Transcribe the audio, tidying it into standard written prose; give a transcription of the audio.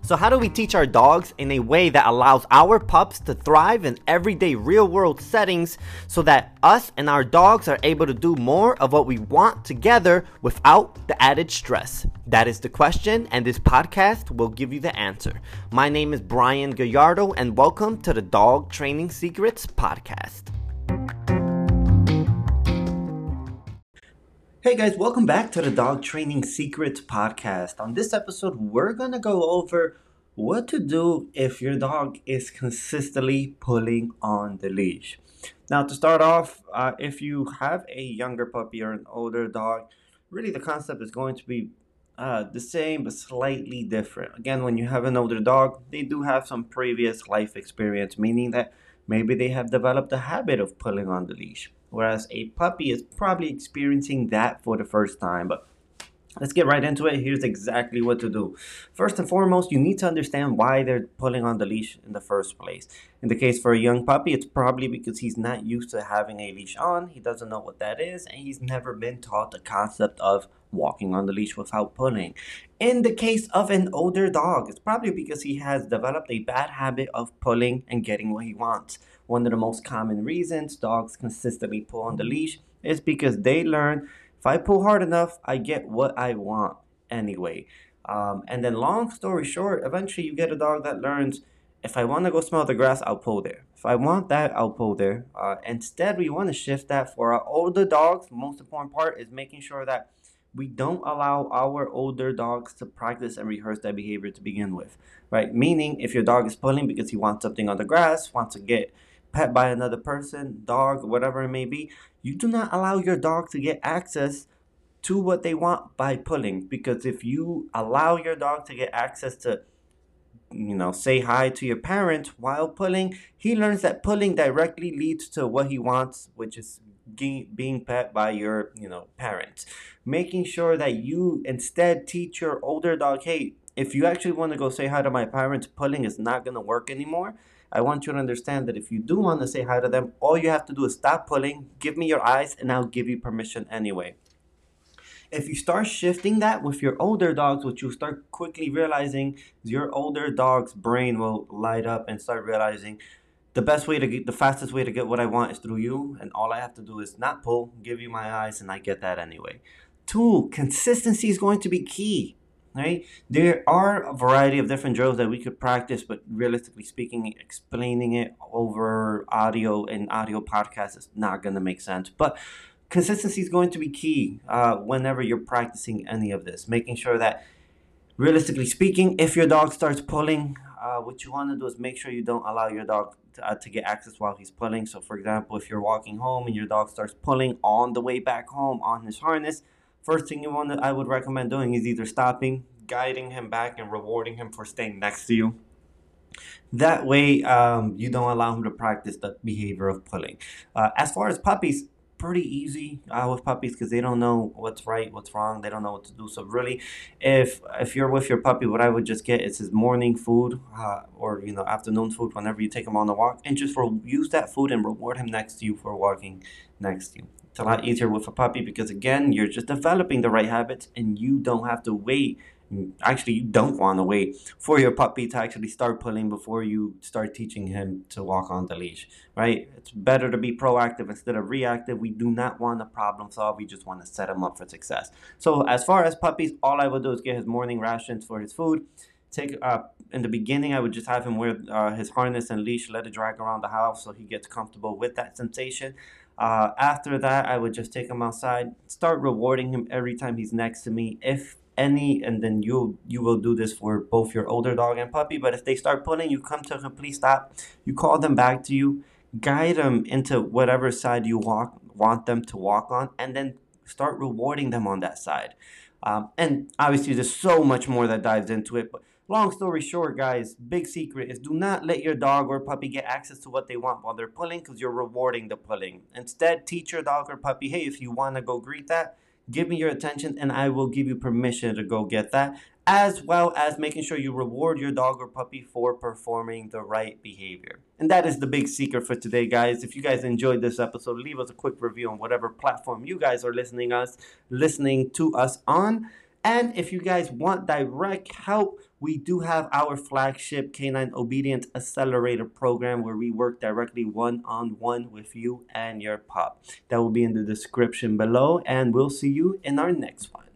So how do we teach our dogs in a way that allows our pups to thrive in everyday real-world settings so that us and our dogs are able to do more of what we want together without the added stress? That is the question, and this podcast will give you the answer. My name is Brian Gallardo, and welcome to the Dog Training Secrets Podcast. Hey guys, welcome back to the Dog Training Secrets Podcast. On this episode, we're going to go over what to do if your dog is consistently pulling on the leash. Now, to start off, if you have a younger puppy or an older dog, really the concept is going to be the same but slightly different. Again, when you have an older dog, they do have some previous life experience, meaning that maybe they have developed a habit of pulling on the leash. Whereas a puppy is probably experiencing that for the first time. But let's get right into it. Here's exactly what to do. First and foremost, you need to understand why they're pulling on the leash in the first place. In the case for a young puppy, it's probably because he's not used to having a leash on. He doesn't know what that is, and he's never been taught the concept of walking on the leash without pulling. In the case of an older dog, it's probably because he has developed a bad habit of pulling and getting what he wants. One of the most common reasons dogs consistently pull on the leash is because they learn, if I pull hard enough, I get what I want anyway. And then long story short, eventually you get a dog that learns, if I want to go smell the grass, I'll pull there. If I want that, I'll pull there. Instead, we want to shift that for our older dogs. The most important part is making sure that we don't allow our older dogs to practice and rehearse that behavior to begin with, right? Meaning, if your dog is pulling because he wants something on the grass, wants to get pet by another person, dog, whatever it may be, you do not allow your dog to get access to what they want by pulling. Because if you allow your dog to get access to, say hi to your parent while pulling, he learns that pulling directly leads to what he wants, which is being pet by your, parents. Making sure that you instead teach your older dog, hey, if you actually want to go say hi to my parents, pulling is not going to work anymore. I want you to understand that if you do want to say hi to them, all you have to do is stop pulling, give me your eyes, and I'll give you permission anyway. If you start shifting that with your older dogs, what you start quickly realizing is your older dog's brain will light up and start realizing the fastest way to get what I want is through you, and all I have to do is not pull, give you my eyes, and I get that anyway. 2, consistency is going to be key. Right? There are a variety of different drills that we could practice, but realistically speaking, explaining it over audio and audio podcasts is not going to make sense. But consistency is going to be key whenever you're practicing any of this. Making sure that, realistically speaking, if your dog starts pulling, what you want to do is make sure you don't allow your dog to get access while he's pulling. So, for example, if you're walking home and your dog starts pulling on the way back home on his harness, first thing I would recommend doing is either stopping, guiding him back, and rewarding him for staying next to you. That way, you don't allow him to practice the behavior of pulling. As far as puppies, pretty easy with puppies because they don't know what's right, what's wrong. They don't know what to do. So really, if you're with your puppy, what I would just get is his morning food or afternoon food whenever you take him on the walk, and just use that food and reward him next to you for walking next to you. It's a lot easier with a puppy because, again, you're just developing the right habits and you don't have to wait. Actually, you don't want to wait for your puppy to actually start pulling before you start teaching him to walk on the leash, right? It's better to be proactive instead of reactive. We do not want to problem solve. We just want to set him up for success. So as far as puppies, all I would do is get his morning rations for his food. In the beginning, I would just have him wear his harness and leash, let it drag around the house so he gets comfortable with that sensation. After that, I would just take him outside, start rewarding him every time he's next to me, if any, and then you will do this for both your older dog and puppy. But if they start pulling, you come to a complete stop, you call them back to you, guide them into whatever side you want them to walk on, and then start rewarding them on that side. And obviously there's so much more that dives into it, but long story short, guys, big secret is do not let your dog or puppy get access to what they want while they're pulling, because you're rewarding the pulling. Instead, teach your dog or puppy, hey, if you want to go greet that, give me your attention and I will give you permission to go get that, as well as making sure you reward your dog or puppy for performing the right behavior. And that is the big secret for today, guys. If you guys enjoyed this episode, leave us a quick review on whatever platform you guys are listening to us on. And if you guys want direct help, we do have our flagship Canine Obedience Accelerator program where we work directly one on one with you and your pup. That will be in the description below, and we'll see you in our next one.